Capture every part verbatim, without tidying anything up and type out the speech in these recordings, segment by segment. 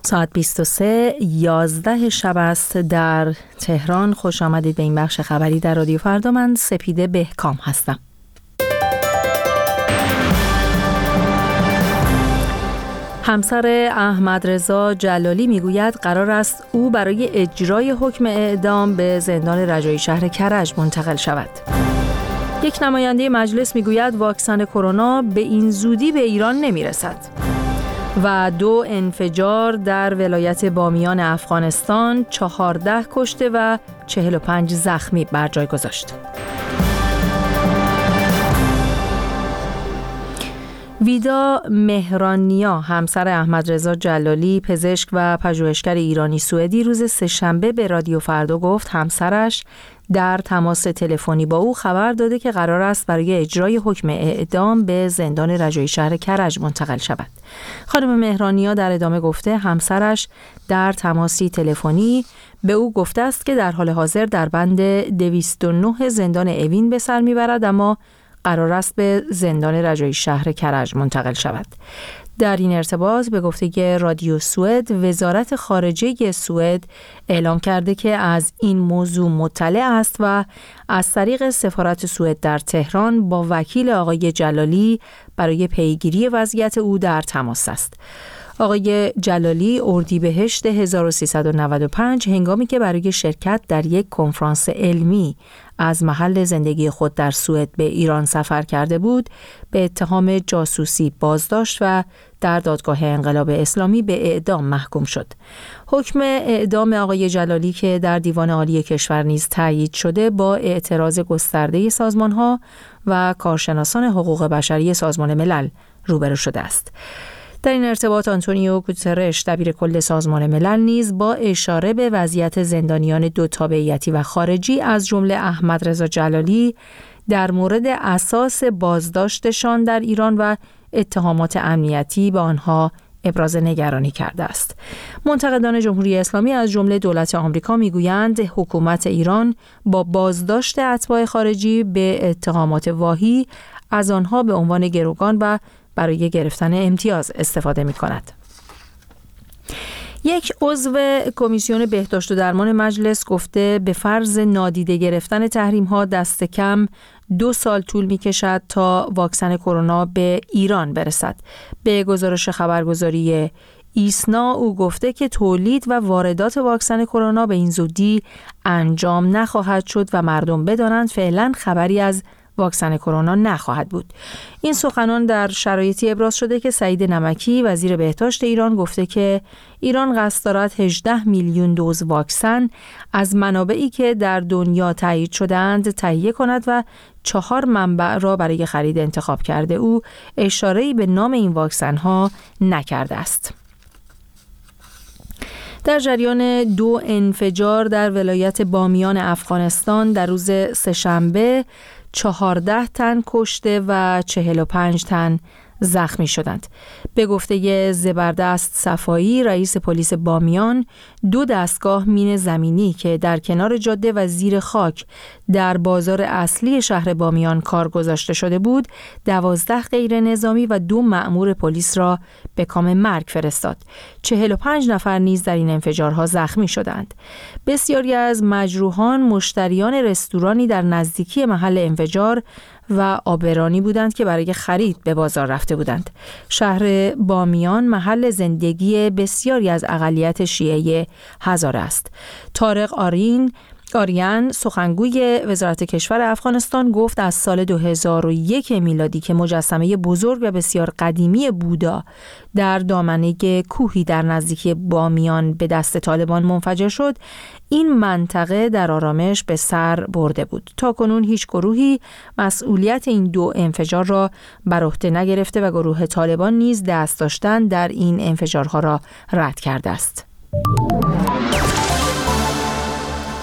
ساعت بیست و سه یازده شب است در تهران. خوش آمدید به این بخش خبری در رادیو فردا. من سپیده بهکام هستم. همسر احمدرضا جلالی میگوید قرار است او برای اجرای حکم اعدام به زندان رجایی شهر کرج منتقل شود. یک نماینده مجلس میگوید واکسن کرونا به این زودی به ایران نمیرسد. و دو انفجار در ولایت بامیان افغانستان، چهارده کشته و چهل و پنج زخمی بر جای گذاشت. ویدا مهرانیا، همسر احمدرضا جلالی، پزشک و پژوهشگر ایرانی سوئدی، روز سه‌شنبه به رادیو فردا گفت همسرش در تماس تلفنی با او خبر داده که قرار است برای اجرای حکم اعدام به زندان رجایی شهر کرج منتقل شود. خانم مهرانیا در ادامه گفته همسرش در تماسی تلفنی به او گفته است که در حال حاضر در بند دویست و نه زندان اوین به سر میبرد، اما قرار است به زندان رجایی شهر کرج منتقل شود. در این ارتباط به گفته رادیو سوئد، وزارت خارجه سوئد اعلام کرده که از این موضوع مطلع است و از طریق سفارت سوئد در تهران با وکیل آقای جلالی برای پیگیری وضعیت او در تماس است. آقای جلالی اردیبهشت هزار و سیصد و نود و پنج هنگامی که برای شرکت در یک کنفرانس علمی از محل زندگی خود در سوئد به ایران سفر کرده بود، به اتهام جاسوسی بازداشت و در دادگاه انقلاب اسلامی به اعدام محکوم شد. حکم اعدام آقای جلالی که در دیوان عالی کشور نیز تایید شده با اعتراض گسترده سازمان‌ها و کارشناسان حقوق بشری سازمان ملل روبرو شده است. در این ارتباط آنتونیو گوترش، دبیر کل سازمان ملل، نیز با اشاره به وضعیت زندانیان دو تابعیتی و خارجی از جمله احمدرضا جلالی در مورد اساس بازداشتشان در ایران و اتهامات امنیتی به آنها ابراز نگرانی کرده است. منتقدان جمهوری اسلامی از جمله دولت آمریکا میگویند حکومت ایران با بازداشت اتباع خارجی به اتهامات واهی از آنها به عنوان گروگان و برای گرفتن امتیاز استفاده می کند. یک عضو کمیسیون بهداشت و درمان مجلس گفته به فرض نادیده گرفتن تحریم ها دست کم دو سال طول می کشد تا واکسن کرونا به ایران برسد. به گزارش خبرگزاری ایسنا او گفته که تولید و واردات واکسن کرونا به این زودی انجام نخواهد شد و مردم بدانند فعلا خبری از واکسن کرونا نخواهد بود. این سخنان در شرایطی ابراز شده که سعید نمکی، وزیر بهداشت ایران، گفته که ایران قصد دارد هجده میلیون دوز واکسن از منابعی که در دنیا تایید شده‌اند تهیه کند و چهار منبع را برای خرید انتخاب کرده. او اشاره‌ای به نام این واکسن ها نکرده است. در جریان دو انفجار در ولایت بامیان افغانستان در روز سه‌شنبه چهارده تن کشته و چهل و پنج تن زخمی شدند. به گفته زبردست صفایی، رئیس پلیس بامیان، دو دستگاه مین زمینی که در کنار جاده و زیر خاک در بازار اصلی شهر بامیان کار گذاشته شده بود، دوازده غیر نظامی و دو مأمور پلیس را به کام مرگ فرستاد. چهل و پنج نفر نیز در این انفجارها زخمی شدند. بسیاری از مجروحان مشتریان رستورانی در نزدیکی محل انفجار و آبرانی بودند که برای خرید به بازار رفته بودند. شهر بامیان محل زندگی بسیاری از اقلیت شیعه هزاره است. طارق آرین آریان، سخنگوی وزارت کشور افغانستان، گفت از سال دو هزار و یک میلادی که مجسمه بزرگ و بسیار قدیمی بودا در دامنه کوهی در نزدیکی بامیان به دست طالبان منفجر شد، این منطقه در آرامش به سر برده بود. تا کنون هیچ گروهی مسئولیت این دو انفجار را بر عهده نگرفته و گروه طالبان نیز دست داشتن در این انفجارها را رد کرده است. در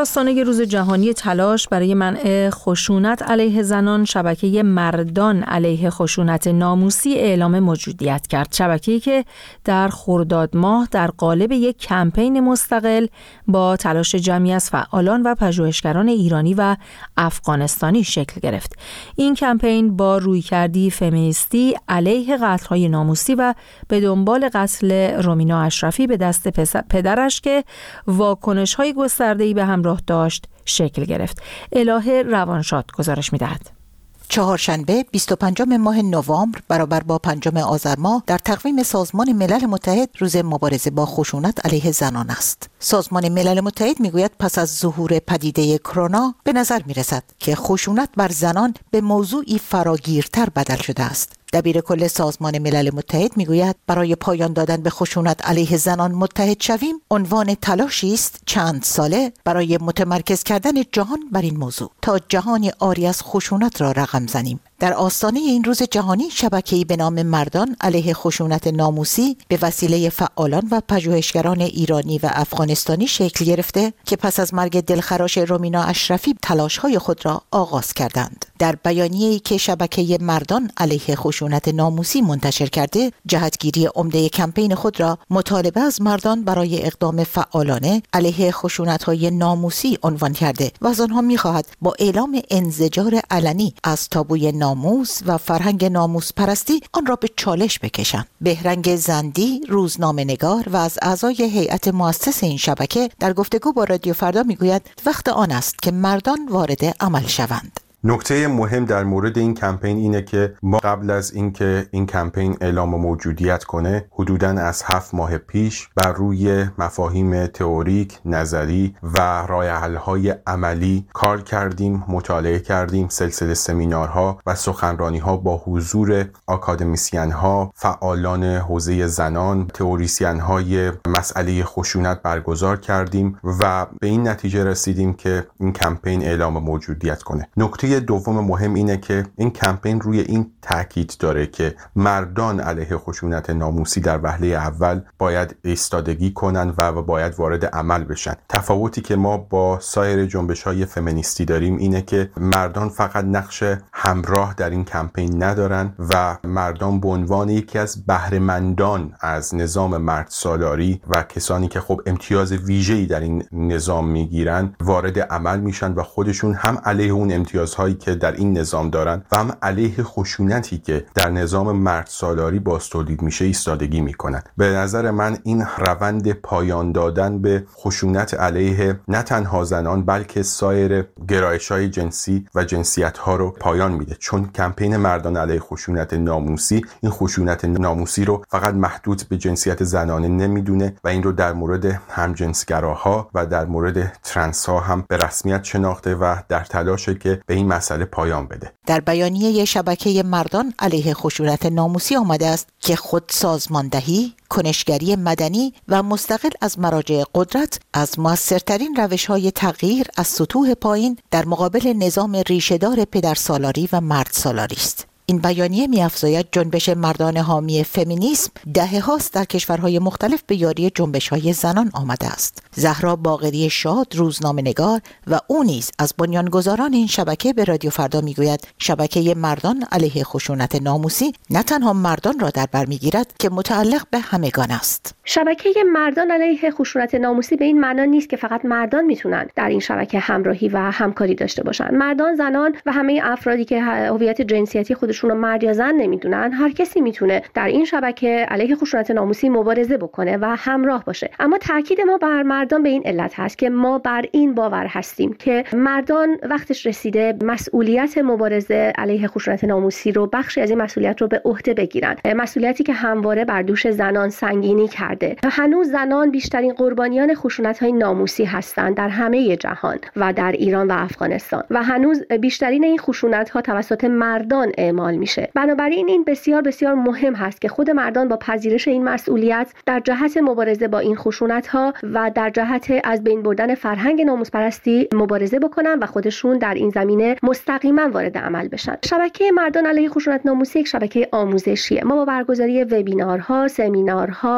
آستانه روز جهانی تلاش برای منع خشونت علیه زنان، شبکه مردان علیه خشونت ناموسی اعلام موجودیت کرد. شبکه‌ای که در خرداد ماه در قالب یک کمپین مستقل با تلاش جمعی از فعالان و پژوهشگران ایرانی و افغانستانی شکل گرفت. این کمپین با رویکردی فمینیستی علیه قتل‌های ناموسی و به دنبال قتل رومینا اشرفی به دست پدرش که واکنش‌های گسترده‌ای به همراه داشت شکل گرفت. الهه روانشاد گزارش می‌دهد. چهارشنبه بیست و پنجم ماه نوامبر برابر با پنجم آذر ماه در تقویم سازمان ملل متحد روز مبارزه با خشونت علیه زنان است. سازمان ملل متحد میگوید پس از ظهور پدیده کرونا به نظر میرسد که خشونت بر زنان به موضوعی فراگیرتر بدل شده است. دبیر کل سازمان ملل متحد میگوید برای پایان دادن به خشونت علیه زنان متحد شویم عنوان تلاشی است چند ساله برای متمرکز کردن جهان بر این موضوع تا جهانی عاری از خشونت را رقم زنیم. در آستانه این روز جهانی شبکه‌ای به نام مردان علیه خشونت ناموسی به وسیله فعالان و پژوهشگران ایرانی و افغانستانی شکل گرفته که پس از مرگ دلخراش رومینا اشرفی تلاش‌های خود را آغاز کردند. در بیانیه‌ای که شبکه مردان علیه خشونت ناموسی منتشر کرده، جهتگیری عمده کمپین خود را مطالبه از مردان برای اقدام فعالانه علیه خشونت‌های ناموسی عنوان کرده و از آنها می‌خواهد با اعلام انزجار علنی از تابوی ناموس و فرهنگ ناموس پرستی آن را به چالش بکشند. بهرنگ زندی، روزنامه‌نگار و از اعضای هیئت مؤسس این شبکه در گفتگو با رادیو فردا میگوید وقت آن است که مردان وارد عمل شوند. نکته مهم در مورد این کمپین اینه که ما قبل از اینکه این کمپین اعلام موجودیت کنه حدوداً از هفت ماه پیش بر روی مفاهیم تئوریک، نظری و راه حل‌های عملی کار کردیم، مطالعه کردیم، سلسله سمینارها و سخنرانی‌ها با حضور آکادمیسین‌ها، فعالان حوزه زنان، تئوریسین‌های مسئله خشونت برگزار کردیم و به این نتیجه رسیدیم که این کمپین اعلام موجودیت کنه. نکته دوم مهم اینه که این کمپین روی این تاکید داره که مردان علیه خشونت ناموسی در وهله اول باید ایستادگی کنن و باید وارد عمل بشن. تفاوتی که ما با سایر جنبش‌های فمینیستی داریم اینه که مردان فقط نقش همراه در این کمپین ندارن و مردان به عنوان یکی از بهره‌مندان از نظام مرد سالاری و کسانی که خب امتیاز ویژه‌ای در این نظام میگیرن وارد عمل میشن و خودشون هم علیه اون امتیازهای که در این نظام دارن و هم علیه خشونتی که در نظام مرد سالاری باز تولید میشه ایستادگی میکنن. به نظر من این روند پایان دادن به خشونت علیه نه تنها زنان بلکه سایر گرایش‌های جنسی و جنسیت‌ها رو پایان میده، چون کمپین مردان علیه خشونت ناموسی این خشونت ناموسی رو فقط محدود به جنسیت زنانه نمیدونه و این رو در مورد همجنسگراها و در مورد ترنس‌ها هم به رسمیت شناخته و در تلاشه که به این مسئله پایان بده. در بیانیه شبکه مردان علیه خشونت ناموسی آمده است که خود سازماندهی، کنشگری مدنی و مستقل از مراجع قدرت از موثرترین روش‌های تغییر از سطوح پایین در مقابل نظام ریشه‌دار پدرسالاری و مرد سالاری است. این بیانیه می‌افزاید جنبش مردان حامی فمینیسم دهه هاست در کشورهای مختلف به یاری جنبش‌های زنان آمده است. زهرا باقری شاد، روزنامه‌نگار و او نیز از بنیانگذاران این شبکه به رادیو فردا میگوید شبکه مردان علیه خشونت ناموسی نه تنها مردان را در بر میگیرد که متعلق به همگان است. شبکه مردان علیه خشونت ناموسی به این معنا نیست که فقط مردان میتونن در این شبکه همراهی و همکاری داشته باشند. مردان، زنان و همه افرادی که هویت جنسیتی خودشون رو مرد یا زن نمیدونن، هر کسی میتونه در این شبکه علیه خشونت ناموسی مبارزه بکنه و همراه باشه. اما تاکید ما بر مردان به این علت هست که ما بر این باور هستیم که مردان وقتش رسیده مسئولیت مبارزه علیه خشونت ناموسی رو، بخشی از این مسئولیت رو به عهده بگیرن. مسئولیتی که همواره بر دوش زنان سنگینی کرده. هنوز زنان بیشترین قربانیان خشونت‌های ناموسی هستند در همه جهان و در ایران و افغانستان و هنوز بیشترین این خشونت‌ها توسط مردان اعمال میشه. بنابراین این بسیار بسیار مهم هست که خود مردان با پذیرش این مسئولیت در جهت مبارزه با این خشونت‌ها و در جهت از بین بردن فرهنگ ناموس پرستی مبارزه بکنن و خودشون در این زمینه مستقیما وارد عمل بشن. شبکه مردان علیه خشونت ناموسی یک شبکه آموزشیه. ما با برگزاری وبینارها، سمینارها، کارگاه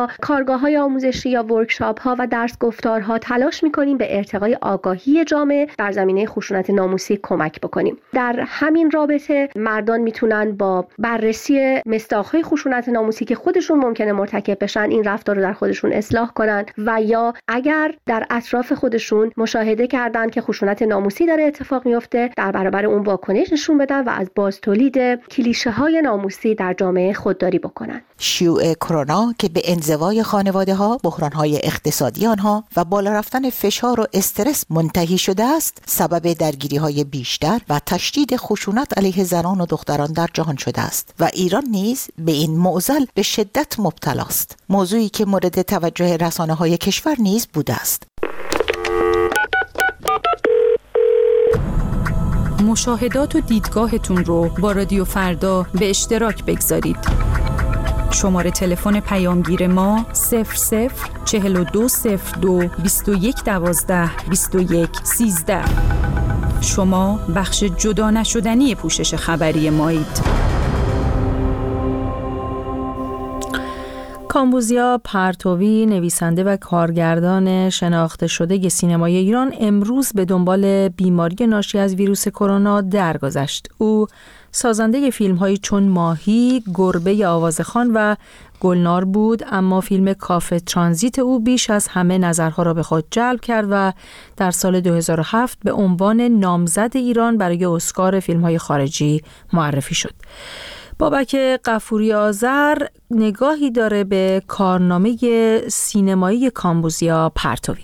کارگاه‌های آموزشی یا ورکشاپ‌ها و درس گفتارها تلاش می‌کنیم به ارتقای آگاهی جامعه در زمینه خشونت ناموسی کمک بکنیم. در همین رابطه مردان میتونن با بررسی مصداق‌های خشونت ناموسی که خودشون ممکنه مرتکب بشن این رفتار رو در خودشون اصلاح کنن و یا اگر در اطراف خودشون مشاهده کردن که خشونت ناموسی داره اتفاق میفته در برابر اون واکنش نشون بدن و از باز تولید کلیشه‌های ناموسی در جامعه خودداری بکنن. شیوع کرونا که به انزوای خانواده‌ها، بحران‌های اقتصادی آنها و بالا رفتن فشار و استرس منتهی شده است، سبب درگیری‌های بیشتر و تشدید خشونت علیه زنان و دختران در جهان شده است و ایران نیز به این معضل به شدت مبتلا است. موضوعی که مورد توجه رسانه‌های کشور نیز بوده است. مشاهدات و دیدگاهتون رو با رادیو فردا به اشتراک بگذارید. شماره تلفن پیامگیر ما صفر صفر چهل و دو صفر دو بیست و یک دوازده بیست و یک سیزده. شما بخش جدا نشدنی پوشش خبری مایید. کامبوزیا پرتوی، نویسنده و کارگردان شناخته شده سینمای ایران، امروز به دنبال بیماری ناشی از ویروس کرونا درگذشت. او سازنده فیلم‌هایی چون ماهی، گربه آوازخوان و گلنار بود، اما فیلم کافه ترانزیت او بیش از همه نظرها را به خود جلب کرد و در سال دو هزار و هفت به عنوان نامزد ایران برای اسکار فیلم‌های خارجی معرفی شد. بابک غفوری آذر نگاهی داره به کارنامه سینمایی کامبوزیا پرتوی.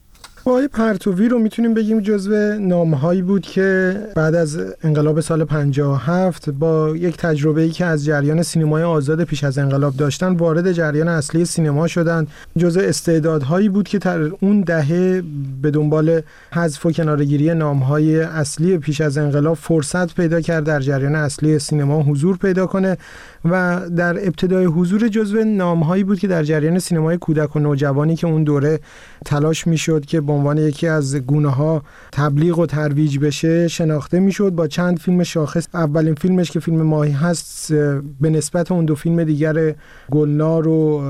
آقای پرتوی رو میتونیم بگیم جزو نامهایی بود که بعد از انقلاب سال پنجاه و هفت با یک تجربه‌ای که از جریان سینمای آزاد پیش از انقلاب داشتن وارد جریان اصلی سینما شدن. جزو استعدادهایی بود که در اون دهه به دنبال حذف و کناره‌گیری نامهای اصلی پیش از انقلاب فرصت پیدا کرد در جریان اصلی سینما حضور پیدا کنه و در ابتدای حضور جزو نامهایی بود که در جریان سینمای کودک و نوجوانی که اون دوره تلاش میشد که به عنوان یکی از گونه‌ها تبلیغ و ترویج بشه شناخته میشد با چند فیلم شاخص. اولین فیلمش که فیلم ماهی هست به نسبت اون دو فیلم دیگر گلنار و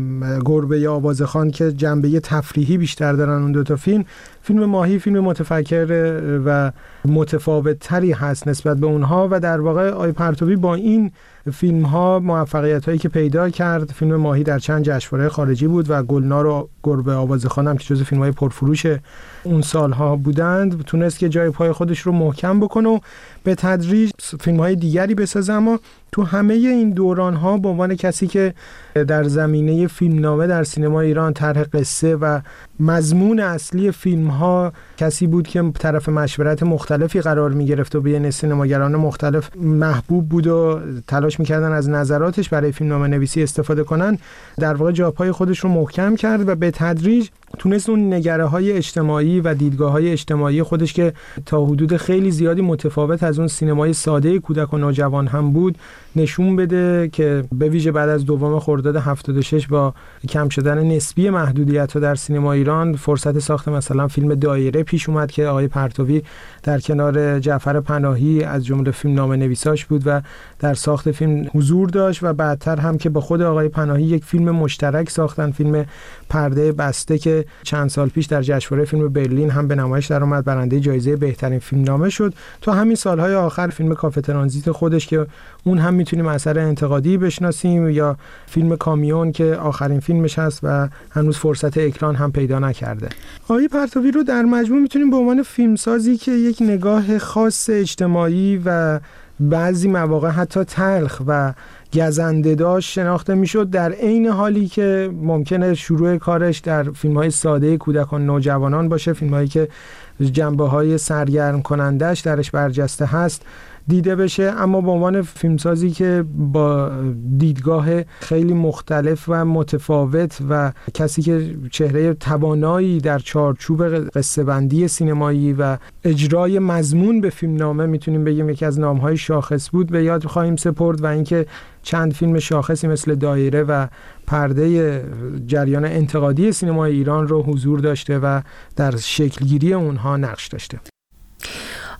گربه یا آوازخوان که جنبه تفریحی بیشتر دارن، اون دو تا فیلم فیلم ماهی فیلم متفکر و متفاوت تری هست نسبت به اونها و در واقع آقای پرتوی با این فیلم ها موفقیت هایی که پیدا کرد، فیلم ماهی در چند جشنواره خارجی بود و گلنار و گربه آوازخوان هم که جزو فیلم های پرفروش اون سالها بودند، تونست که جای پای خودش رو محکم بکنه و به تدریج فیلم های دیگری بسازه. اما تو همه این دوران ها به عنوان کسی که در زمینه فیلمنامه در سینما ایران طرح قصه و مضمون اصلی فیلم ها کسی بود که طرف مشورت مختلفی قرار می گرفت و بین سینماگران مختلف محبوب بود و تلاش میکردن از نظراتش برای فیلمنامه نویسی استفاده کنن. در واقع جای پای خودش رو محکم کرد و به تدریج تونست اون نگره های اجتماعی و دیدگاه های اجتماعی خودش که تا حدود خیلی زیادی متفاوت از اون سینمای ساده کودک و نوجوان هم بود نشون بده که به ویژه بعد از دوم خرداد هفتاد و شش با کم شدن نسبی محدودیت‌ها در سینما ایران فرصت ساخت مثلا فیلم دایره پیش اومد که آقای پرتوی در کنار جعفر پناهی از جمله فیلمنامه نویساش بود و در ساخت فیلم حضور داشت و بعدتر هم که با خود آقای پناهی یک فیلم مشترک ساختن، فیلم پرده بسته که چند سال پیش در جشنواره فیلم برلین هم به نمایش در اومد، برنده جایزه بهترین فیلمنامه شد. تو همین سالهای آخر فیلم کافه ترانزیت خودش که اون هم میتونیم اثر انتقادی بشناسیم یا فیلم کامیون که آخرین فیلمش هست و هنوز فرصت اکران هم پیدا نکرده. آقای پرتوی رو در مجموع میتونیم به عنوان فیلمسازی که یک نگاه خاص اجتماعی و بعضی مواقع حتی تلخ و گزنده داشت شناخته میشد، در عین حالی که ممکنه شروع کارش در فیلم‌های ساده کودکان نوجوانان باشه، فیلم‌هایی که جنبه‌های سرگرم کنندش درش برجسته هست دیده بشه، اما به عنوان فیلمسازی که با دیدگاه خیلی مختلف و متفاوت و کسی که چهره توانایی در چارچوب قصه بندی سینمایی و اجرای مضمون به فیلمنامه میتونیم بگیم یکی از نام‌های شاخص بود به یاد خواهیم سپرد و اینکه چند فیلم شاخصی مثل دایره و پرده جریان انتقادی سینمای ایران رو حضور داشته و در شکلگیری اونها نقش داشته.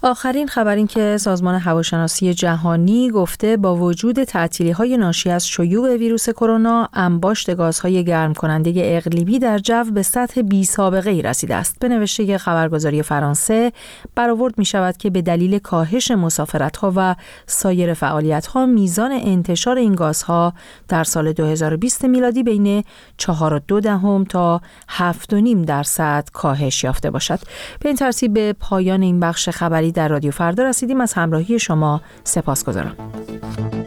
آخرین خبر این که سازمان هواشناسی جهانی گفته با وجود تعطیلی‌های ناشی از شیوع ویروس کرونا، انباشت گازهای گرم کننده اقلیمی در جو به سطح بی‌سابقه‌ای رسیده است. به نوشته خبرگزاری فرانسه برآورد می‌شود که به دلیل کاهش مسافرت‌ها و سایر فعالیت‌ها میزان انتشار این گازها در سال دو هزار و بیست میلادی بین چهار و دو دهم تا هفت و نیم درصد کاهش یافته باشد. به این ترتیب به پایان این بخش خبری در رادیو فردا رسیدیم. از همراهی شما سپاسگزارم.